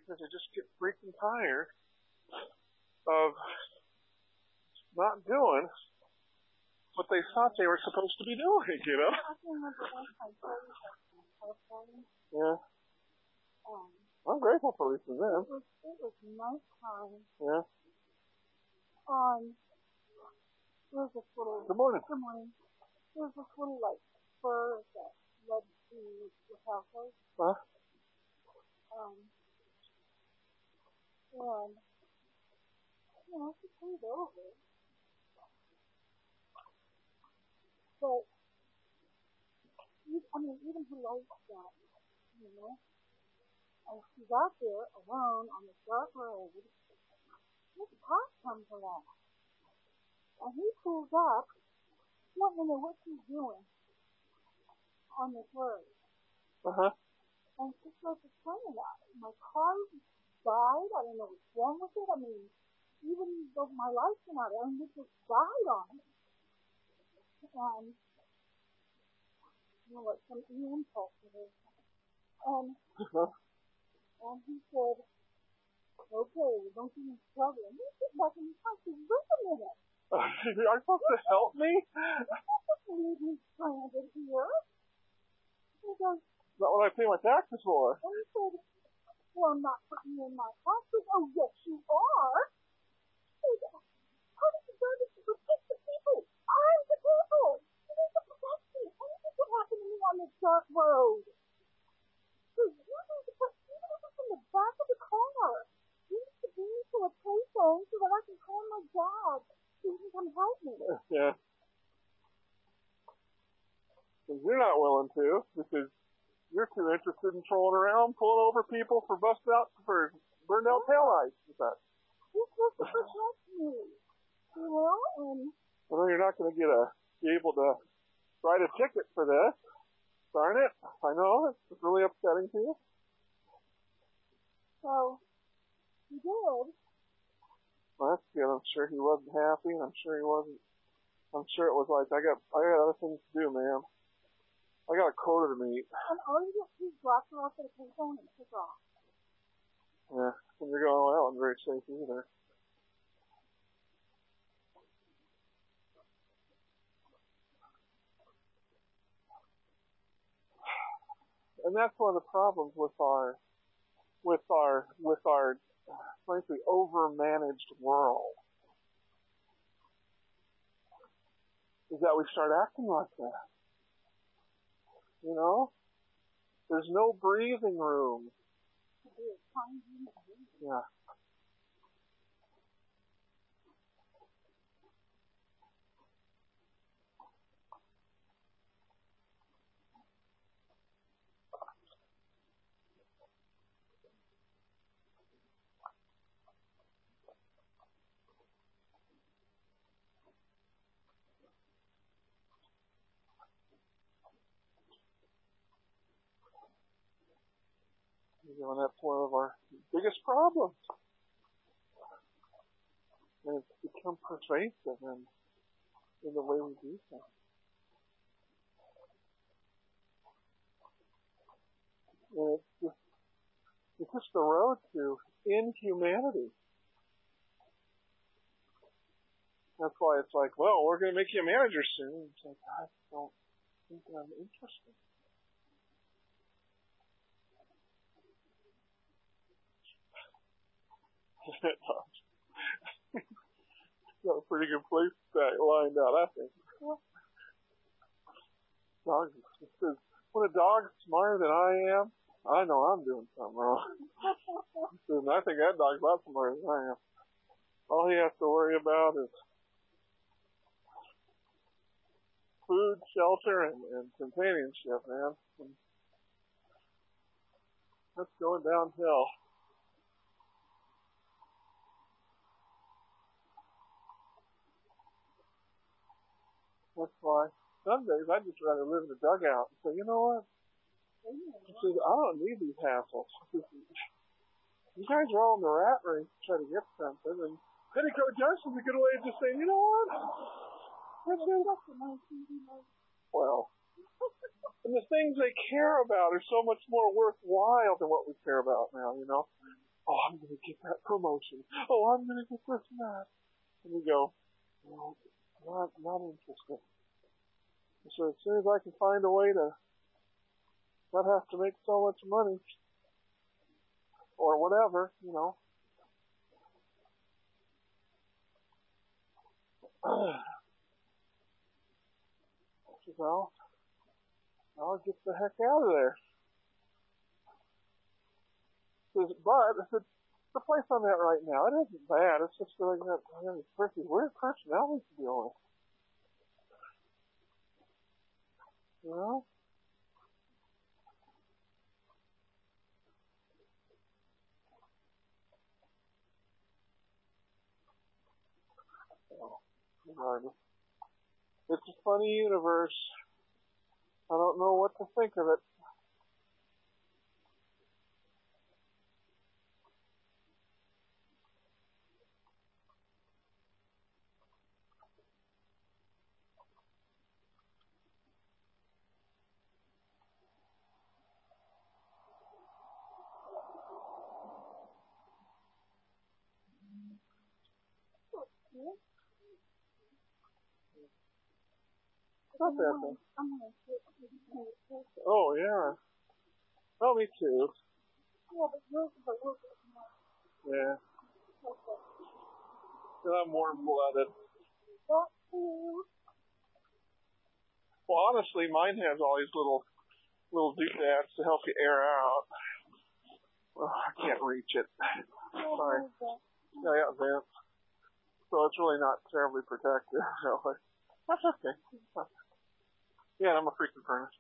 because they just get freaking tired of not doing what they thought they were supposed to be doing, you know? Yeah. I'm grateful for Lisa then. It was nighttime. Yeah. There's this little... Good morning. Good morning. There's this little, like, spur that led to the house. Huh? And, she came over. But, even her lights got, and she's out there alone on the dark road. This cop comes along. And he pulls up, wanting to know what she's doing on this road. Uh-huh. And she starts explaining that. My car died. I don't know what's wrong with it. Even though my lights went out, it just died on me. And, like some impulse to this. And he said, okay, don't get in trouble. And he sit back and he talks to wait a minute. Are you supposed to help me? You're not supposed to leave me stranded here. He goes, is that what I pay my taxes for? And he said, well, I'm not putting you in my taxes. Oh, yes, you are. He said, how did you do this to protect the people? I'm the people. You need to protect me. Anything could happen to me on this dark road. So you need to put us in the back of the car. You need to be to a payphone so that I can call my dad so he can come help me. Yeah. Because you're not willing to, because you're too interested in trolling around, pulling over people for burned out taillights. You're supposed to protect me, and... Well, you're not going to be able to write a ticket for this. Darn it. I know, it's really upsetting to you. So, he did. Well, that's good. I'm sure he wasn't happy, and I'm sure it was like, I got other things to do, man. I got a quota to meet. And all you do is drop her off at a payphone and pick off. Yeah, and you're going, well, I'm very safe either. And that's one of the problems with our frankly over-managed world, is that we start acting like that. There's no breathing room. Yeah. And that's one of our biggest problems. And it's become pervasive in the way we do things. And it's just the road to inhumanity. That's why it's like, well, we're going to make you a manager soon. It's like, I don't think I'm interested. Got a pretty good place lined out, I think. Dogs. When a dog's smarter than I am, I know I'm doing something wrong. And I think that dog's a lot smarter than I am. All he has to worry about is food, shelter, and companionship, man. And that's going downhill. That's why some days I'd just rather live in a dugout and say, you know what? I don't need these hassles. You guys are all in the rat race to try to get something, and Petticoat Junction's a good way of just saying, you know what? Well, and the things they care about are so much more worthwhile than what we care about now, oh, I'm going to get that promotion. Oh, I'm going to get this and that. And we go, no, not interested. So as soon as I can find a way to not have to make so much money, or whatever, well, I'll get the heck out of there. But the place I'm at right now, it isn't bad. It's just that I got these weird personalities to deal with. You know? Regardless. It's a funny universe. I don't know what to think of it. Not that thing. Oh, yeah. Oh, me too. Yeah. And I'm warm-blooded. Well, honestly, mine has all these little doodads to help you air out. Well, I can't reach it. Sorry. Yeah, I got vents. So it's really not terribly protected. So that's okay. Yeah, I'm a freaking furnace.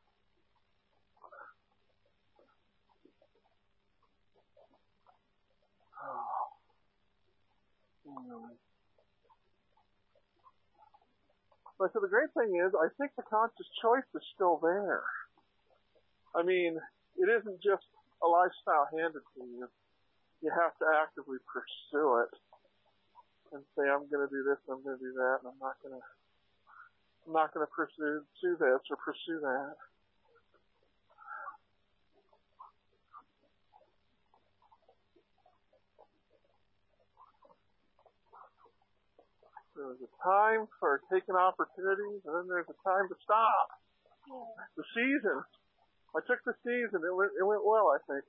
But so the great thing is, I think the conscious choice is still there. I mean, it isn't just a lifestyle handed to you. You have to actively pursue it and say, I'm going to do this, I'm going to do that, and I'm not going to pursue this or pursue that. There's a time for taking opportunities, and then there's a time to stop. The season. I took the season. It went well, I think.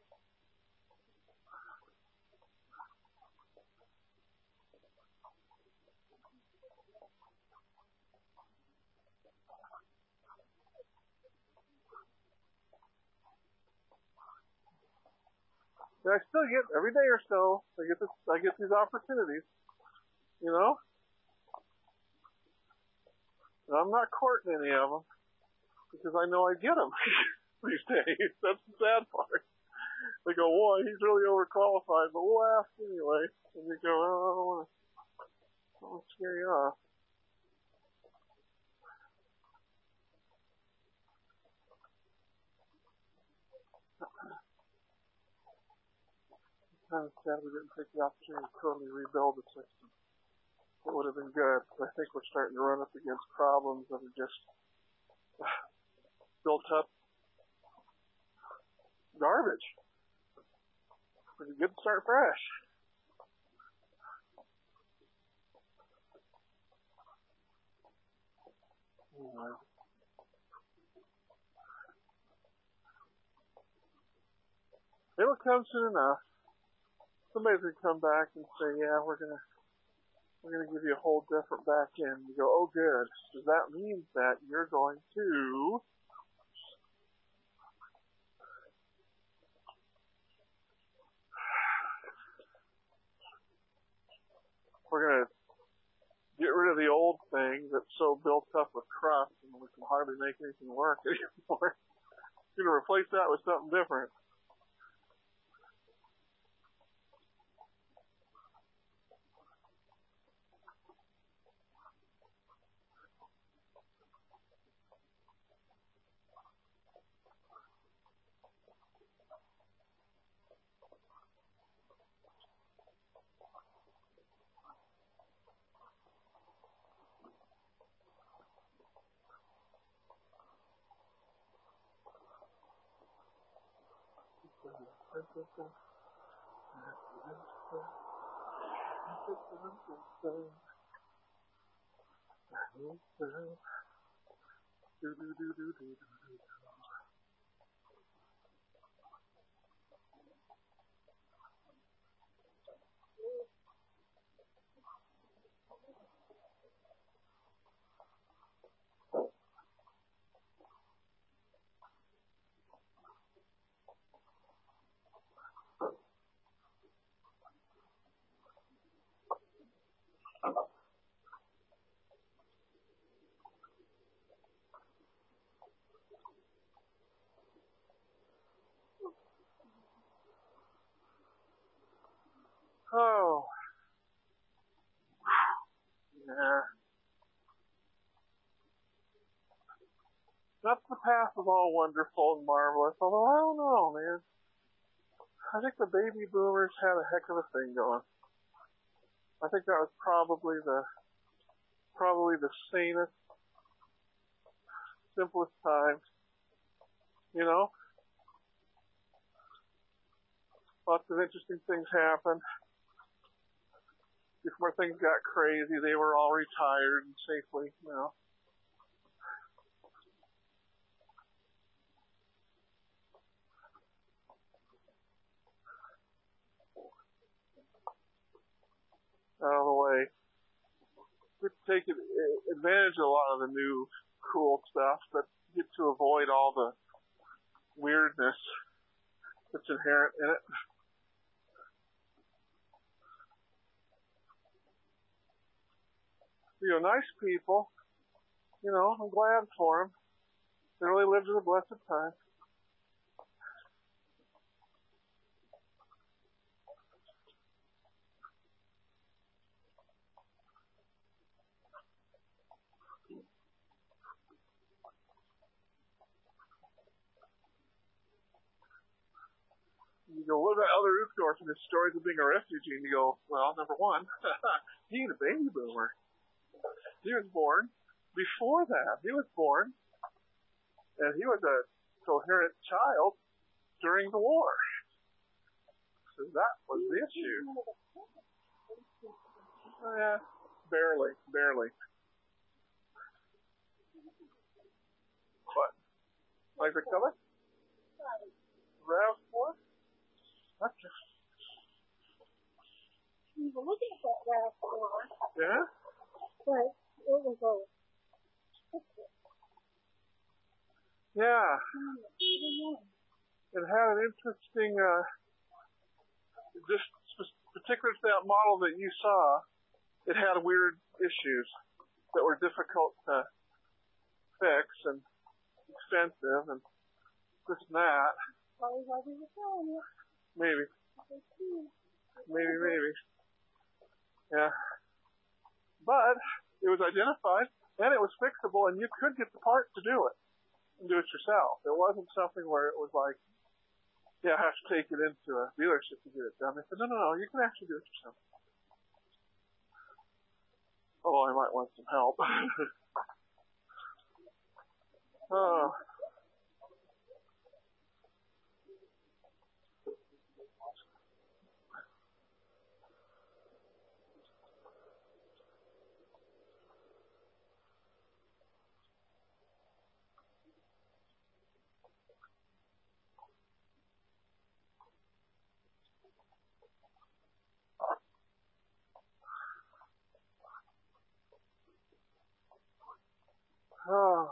And I still get every day or so. I get these opportunities. You know. And I'm not courting any of them because I know I get them these days. That's the sad part. They go, boy, he's really overqualified, but we'll ask anyway. And you go, oh, I don't want to scare you off. I'm sad we didn't take the opportunity to totally rebuild the system. It would have been good. I think we're starting to run up against problems that are just built up garbage. Pretty good to start fresh. Anyway. It'll come soon enough. Somebody's gonna come back and say, yeah, we're gonna give you a whole different back end. You go, oh good. Does that mean that you're going to we're gonna get rid of the old thing that's so built up with crust and we can hardly make anything work anymore. You're gonna replace that with something different. Oh. Yeah. Not the path of all wonderful and marvelous, although I don't know, man. I think the baby boomers had a heck of a thing going. I think that was probably the sanest, simplest time. You know? Lots of interesting things happened. Before things got crazy, they were all retired and safely, you know. Out of the way. We're taking advantage of a lot of the new cool stuff, but get to avoid all the weirdness that's inherent in it. You know, nice people. You know, I'm glad for them. They really lived in a blessed time. You go, what about Elder Uchtdorf and his stories of being a refugee? And you go, well, number one, he ain't a baby boomer. He was born before that. He was born, and he was a coherent child during the war. So that was the issue. Yeah, barely. What? Like the color? RAV4? Gotcha. We were looking at that RAV4. Yeah? But it was a... Yeah. It had an interesting, just particular to that model that you saw, it had weird issues that were difficult to fix and expensive and this and that. Probably why we were selling it. Maybe. Yeah. But it was identified and it was fixable and you could get the part to do it and do it yourself. It wasn't something where it was like, yeah, I have to take it into a dealership to get it done. They said, no, you can actually do it yourself. Oh, I might want some help. Oh. Oh.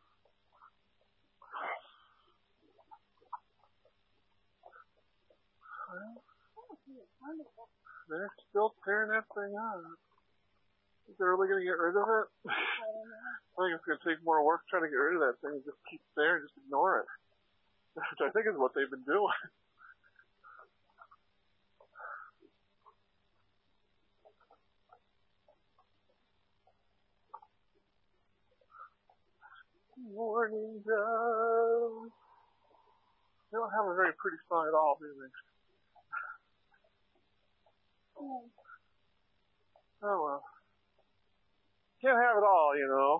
They're still tearing that thing up. Is they really going to get rid of it? I don't know. I think it's going to take more work trying to get rid of that thing and just keep it there and just ignore it. Which I think is what they've been doing. Morning, Joe. They don't have a very pretty song at all, do they? Oh well. Can't have it all, you know.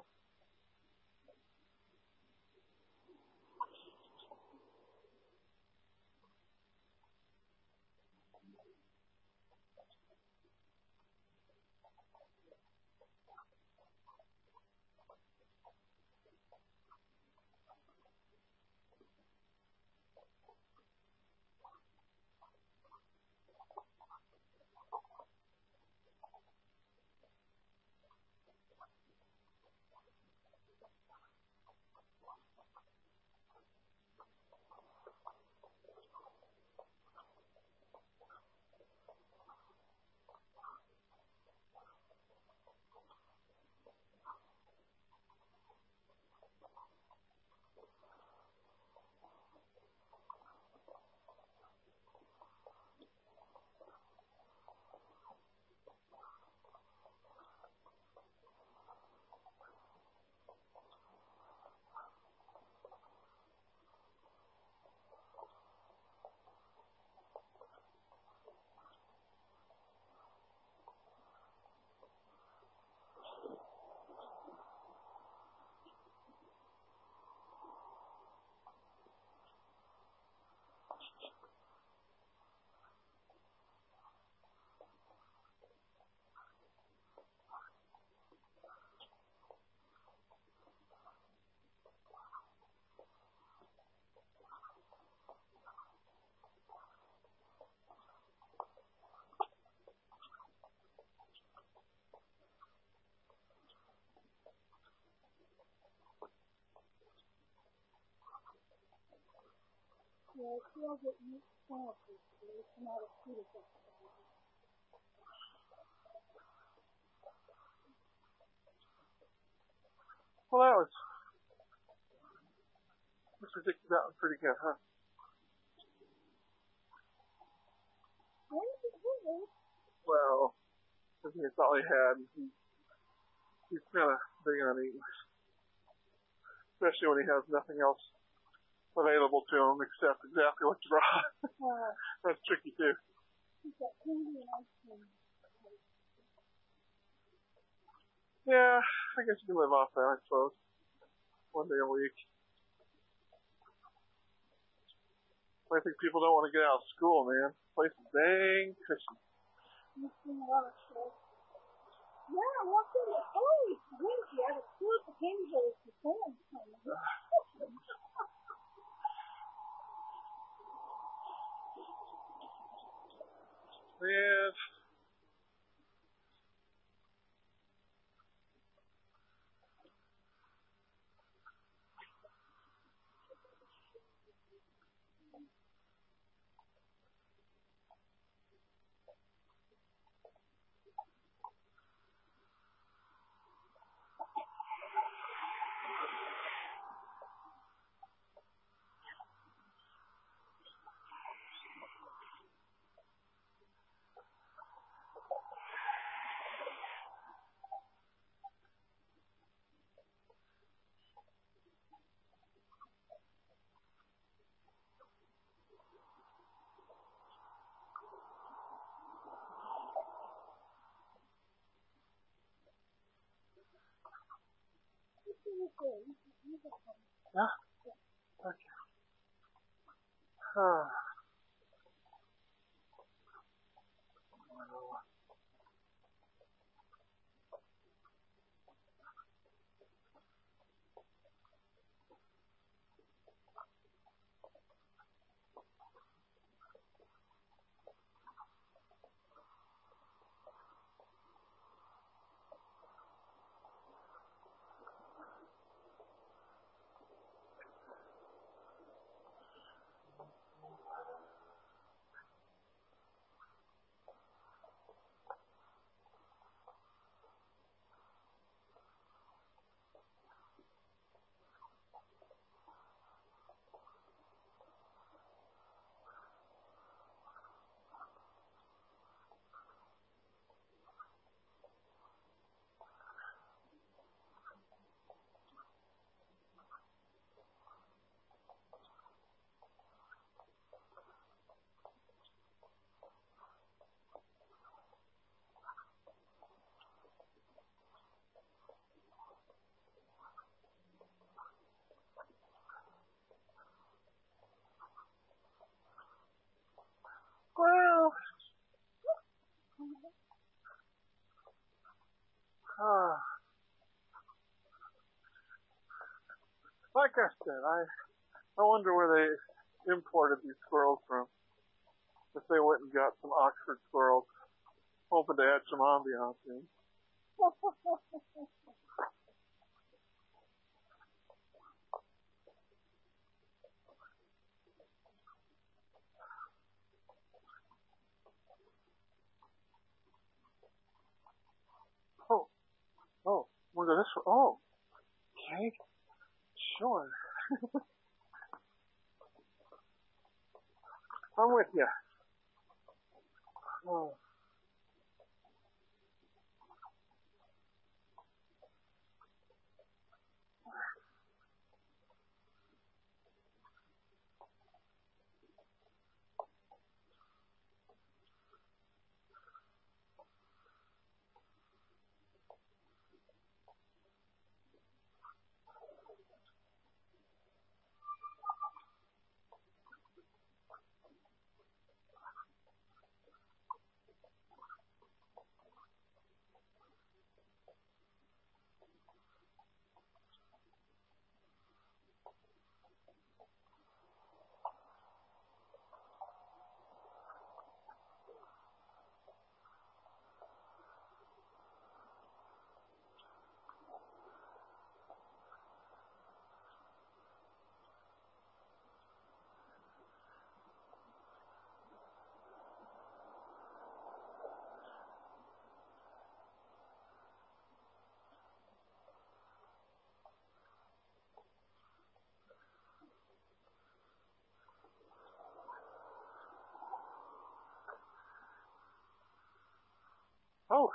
Yeah, I feel that you can't be not a beautiful. Well, that was predicted that one pretty good, huh? Well, I think it's all he had. He's kind of big on eating, especially when he has nothing else available to him except exactly what you brought. That's tricky too. Yeah, I guess you can live off that, I suppose. One day a week. I think people don't want to get out of school, man. This place is dang cushy. Yeah, what's in the holy winky? I was sure the angels the phone coming. Man. Yeah? Okay. Well, like I said, I wonder where they imported these squirrels from. If they went and got some Oxford squirrels, hoping to add some ambiance in. Oh, look at this one. Oh, okay, sure. I'm with you. Oh. Oh.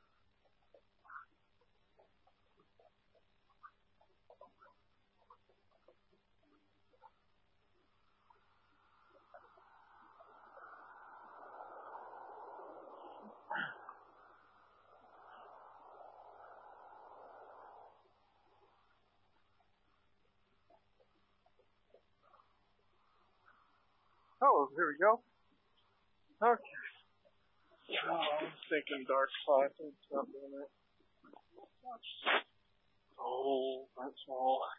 Oh, here we go. Okay. Oh, I'm thinking dark spots and stuff in it. Oh, that's all.